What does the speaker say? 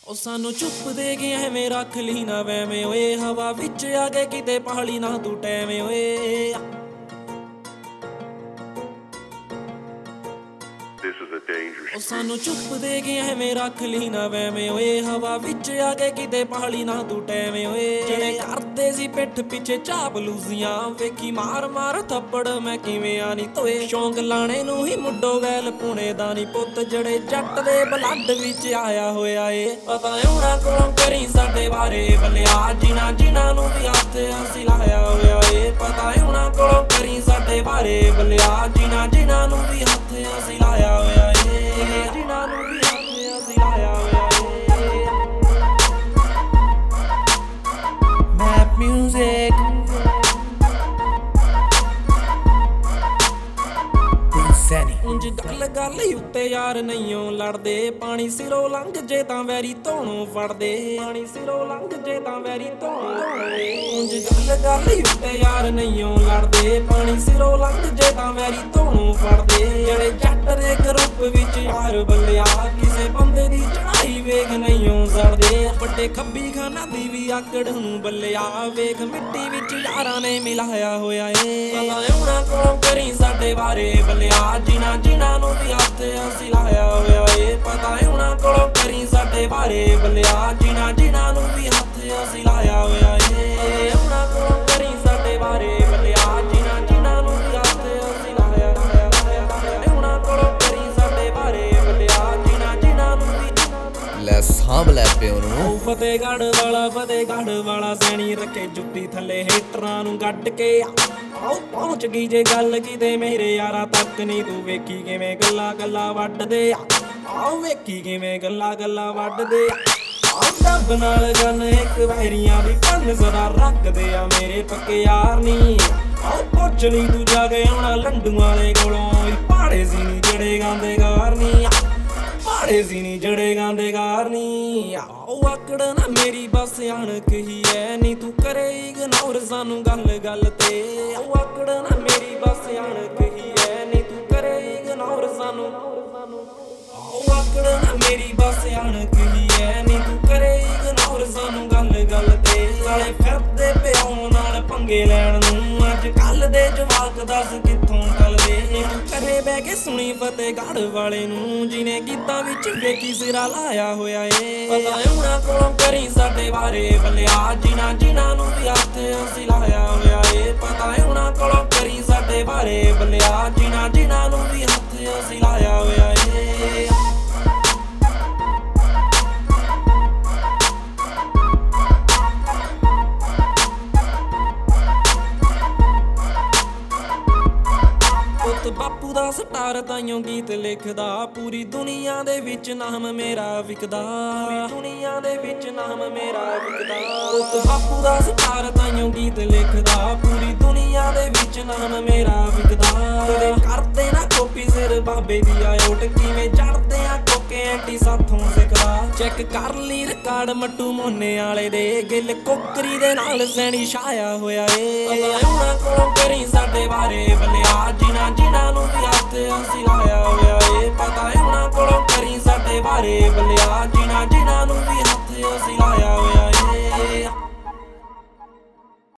ਉਹ ਸਾਨੂੰ ਚੁੱਪ ਦੇ ਗਿਆ ਐਵੇਂ ਰੱਖ ਲਈ ਨਾ ਵੈਵੇਂ ਓਏ ਹਵਾ ਵਿੱਚ ਆ ਗਏ ਕਿਤੇ ਪਹਾੜੀ ਨਾ ਤੂੰ ਟੈਵੇਂ ਓਏ ਉਹ ਸਾਨੂੰ ਚੁੱਪ ਦੇ ਗਿਆ ਐਵੇਂ ਰੱਖ ਲਈ ਨਾ ਵੈਵੇਂ ਓਏ ਹਵਾ ਵਿੱਚ ਆ ਗਏ ਕਿਤੇ ਪਹਾੜੀ ਨਾ ਤੂੰ ਟੈਵੇਂ ਓਏ ਜਿਹੜੇ ਕਰਦੇ ਸੀ ਪਿੱਠ ਪਿੱਛੇ ਚਾਪਲੂਸੀਆਂ ਵੇਖੀ ਮਾਰ ਮਾਰ ਥੱਪੜ ਮੈਂ ਕਿਵੇਂ ਆ ਨੀ ਤੋਏ ਸ਼ੌਂਕ ਲਾਣੇ ਨੂੰ ਹੀ ਮੁੱਢੋ ਵੈਲ ਪੁਣੇ ਦਾ ਨੀ ਪੁੱਤ ਜਿਹੜੇ ਜੱਟ ਦੇ ਬਲੱਡ ਵਿੱਚ ਆਇਆ ਹੋਇਆ ਏ ਪਤਾ ਉਹਨਾਂ ਕੋਲੋਂ ਕਰੀ ਸਾਡੇ ਬਾਰੇ ਬਲਿਆ ਜਿਨ੍ਹਾਂ ਨੂੰ ਵੀ ਹੱਥ ਅਸੀਂ ਲਾਇਆ ਹੋਇਆ ਏ ਪਤਾ ਉਹਨਾਂ ਕੋਲੋਂ ਕਰੀ ਸਾਡੇ ਬਾਰੇ ਬਲਿਆ ਜਿਨ੍ਹਾਂ ਨੂੰ ਵੀ ਹੱਥ ਅਸੀਂ ਲਾਇਆ ਹੋਇਆ ਏ ਜਿਨ੍ਹਾਂ ਨੂੰ ਵੀ ਹੱਥ ਅਸੀਂ ਲਾਇਆ ਹੋਇਆ ਏ ਮੈਪ ਮਿਊਜ਼ਿਕ ਉਂਝ ਗੱਲ ਉੱਤੇ ਯਾਰ ਨਹੀਂਓ ਲੜਦੇ ਪਾਣੀ ਸਿਰੋਂ ਲੰਘ ਜੇ ਤਾਂ ਵੈਰੀ ਧੋਣੋਂ ਫੜਦੇ ਪਾਣੀ ਸਿਰੋਂ ਲੰਘ ਜੇ ਤਾਂ ਵੈਰੀ ਧੋਣੋਂ ਉਂਝ ਗੱਲ ਉੱਤੇ ਯਾਰ ਨਹੀਂਓ ਲੜਦੇ ਪਾਣੀ ਸਿਰੋਂ ਲੰਘ ਜੇ ਤਾਂ ਵੈਰੀ ਧੋਣੋਂ ਫੜਦੇ ਜਿਹੜੇ ਜੱਟ ਦੇ ਗਰੁੱਪ ਵਿੱਚ ਯਾਰ ਬੱਲਿਆ ਕਿਸੇ ਬੰਦੇ ਦੀ ਚੜਾਈ ਵੇਖ ਨਹੀਂਓ ਸੜਦੇ ਵੱਡੇ ਖੱਬੀ ਖਾਨਾ ਦੀ ਵੀ ਆਕੜ ਨੂੰ ਬੱਲਿਆ ਵੇਖ ਮਿੱਟੀ ਵਿੱਚ ਯਾਰਾਂ ਨੇ ਮਿਲਾਇਆ ਹੋਇਆ ਏ ਪਤਾ ਉਹਨਾਂ ਕੋਲੋਂ ਕਰੀ ਸਾਡੇ ਬਾਰੇ ਬੱਲਿਆ ਜਿਨ੍ਹਾਂ ਨੂੰ ਵੀ ਹੱਥ ਅਸੀਂ ਲਾਇਆ ਹੋਇਆ ਏ ਪਤਾ ਉਹਨਾਂ ਕੋਲੋਂ ਕਰੀ ਸਾਡੇ ਬਾਰੇ ਬੱਲਿਆ ਜਿਨ੍ਹਾਂ ਨੂੰ ਵੀ ਹੱਥ ਅਸੀਂ ਲਾਇਆ ਹੋਇਆ ਏ ਉਹਨਾਂ ਕੋਲੋਂ ਕਰੀ ਸਾਡੇ ਬਾਰੇ ਬੱਲਿਆ ਜਿਨ੍ਹਾਂ ਨੂੰ ਵੀ ਹੱਥ ਅਸੀਂ ਲਾਇਆ ਉਹਨਾਂ ਕੋਲੋਂ ਕਰੀ ਸਾਡੇ ਬਾਰੇ ਬੱਲਿਆ ਜਿਨ੍ਹਾਂ ਨੂੰ ਵੀ ਲੈ ਸਾਂਭ ਲੈ ਪਿਓ ਨੂੰ ਫਤਿਹਗੜ੍ਹ ਵਾਲਾ ਸੈਣੀ ਰੱਖੇ ਜੁੱਤੀ ਥੱਲੇ ਹੇਟਰਾਂ ਨੂੰ ਗੱਡ ਕੇ ਆਓ ਪਹੁੰਚ ਗਈ ਜੇ ਗੱਲ ਕਿਤੇ ਮੇਰੇ ਯਾਰਾਂ ਤੱਕ ਨਹੀਂ ਤੂੰ ਵੇਖੀ ਕਿਵੇਂ ਗੱਲਾਂ ਵੱਢਦੇ ਆਓ ਵੇਖੀ ਕਿਵੇਂ ਗੱਲਾਂ ਵੱਢਦੇ ਆਓ ਡੱਬ ਨਾਲ ਗਨ ਇੱਕ ਵੈਰੀਆਂ ਦੀ ਪੰਨ ਸਦਾ ਰੱਖਦੇ ਆ ਮੇਰੇ ਪੱਕੇ ਯਾਰ ਨੀ ਆਓ ਪੁੱਛ ਲਈ ਤੂੰ ਜਾ ਕੇ ਆਉਣਾ ਲੰਡੂਆਂ ਦੇ ਕੋਲੋਂ ਪਾੜੇ ਸੀ ਨੀ ਜੜੇ ਗਾਂਦੇ ਗਾਰਨੀ ਪਾੜੇ ਸੀ ਨੀ ਜੜੇ ਗਾਂਦੇ ਗਾਰਨੀ ਆਓ ਆਕੜ ਨਾ ਮੇਰੀ ਬਸ ਅਣਖ ਹੀ ਐ ਨੀ ਤੂੰ ਕਰੇ ਇਗਨੋਰ ਸਾਨੂੰ ਗੱਲ ਤੇ ਆਓ ਆਕੜ ਨਾ ਮੇਰੀ ਬਸ ਅਣਖ ਹੀ ਐ ਨੀ ਤੂੰ ਕਰੇ ਇਗਨੋਰ ਸਾਨੂੰ ਆਓ ਆਕੜ ਨਾ ਮੇਰੀ ਬਸ ਅਣਖ ਹੀ ਐ ਨੀ ਤੂੰ ਕਰੇ ਇਗਨੋਰ ਸਾਨੂੰ ਗੱਲ ਤੇ ਨਾਲੇ ਫਿਰਦੇ ਪਿਓ ਨਾਲ ਪੰਗੇ ਲੈਣ ਨੂੰ ਅੱਜ ਕੱਲ ਦੇ ਜਵਾਕ ਦੱਸ ਕਿੱਥੋਂ ਟਲਦੇ ਘਰੇ ਬਹਿ ਕੇ ਸੁਣੀ ਫਤਿਹਗੜ੍ਹ ਵਾਲੇ ਨੂੰ ਜਿਹਨੇ ਗੀਤਾਂ ਵਿੱਚ ਵੇਖੀ ਸਿਰਾ ਲਾਇਆ ਹੋਇਆ ਏ ਪਤਾ ਉਹਨਾਂ ਕੋਲੋਂ ਕਰੀ ਸਾਡੇ ਬਾਰੇ ਬੱਲਿਆ ਜਿਨ੍ਹਾਂ ਨੂੰ ਵੀ ਹੱਥ ਅਸੀਂ ਲਾਇਆ ਹੋਇਆ ਏ ਪਤਾ ਉਹਨਾਂ ਕੋਲੋਂ ਕਰੀ ਸਾਡੇ ਬਾਰੇ ਬੱਲਿਆ ਜਿਨ੍ਹਾਂ ਨੂੰ ਵੀ ਹੱਥ ਅਸੀਂ ਲਾਇਆ ਹੋਇਆ ਏ ਬਾਪੂ ਦਾ ਸਟਾਰ ਤਾਈਓ ਗੀਤ ਲਿਖਦਾ ਪੂਰੀ ਦੁਨੀਆ ਦੇ ਵਿੱਚ ਨਾਮ ਮੇਰਾ ਵਿਕਦਾ ਦੁਨੀਆ ਦੇ ਵਿੱਚ ਨਾਮ ਮੇਰਾ ਵਿਕਦਾ ਬਾਪੂ ਦਾ ਸਟਾਰ ਤਾਈਓ ਗੀਤ ਲਿਖਦਾ ਪੂਰੀ ਦੁਨੀਆ ਦੇ ਵਿੱਚ ਨਾਮ ਮੇਰਾ ਵਿਕਦਾ ਕਰਦੇ ਨਾ ਕੋਪੀ ਸਿਰ ਬਾਬੇ ਦੀ ਆਇਓਟ ਕਿਵੇਂ ਚੜਦੇ ਆ ਕੋਕੇ ਐਂਟੀ ਸਾਥੋਂ ਸਿੱਖਦਾ ਚੈੱਕ ਕਰ ਲਈ ਰਿਕਾਰਡ ਮੱਟੂ ਮੋਨੇ ਵਾਲੇ ਦੇ ਗਿੱਲ ਕੋਕਰੀ ਦੇ ਨਾਲ ਸੈਣੀ ਛਾਇਆ ਹੋਇਆ ਏ ਉਹਨਾਂ ਕੋਲੋਂ ਕਰੀ ਸਾਡੇ ਬਾਰੇ ਬੱਲਿਆ ਜਿਨ੍ਹਾਂ ਨੂੰ ਵੀ ਹੱਥ ਅਸੀਂ ਲਾਇਆ ਹੋਇਆ ਏ ਪਤਾ ਉਹਨਾਂ ਕੋਲੋਂ ਕਰੀ ਸਾਡੇ ਬਾਰੇ ਬੱਲਿਆ ਜਿਨ੍ਹਾਂ ਨੂੰ ਵੀ ਹੱਥ ਅਸੀਂ ਲਾਇਆ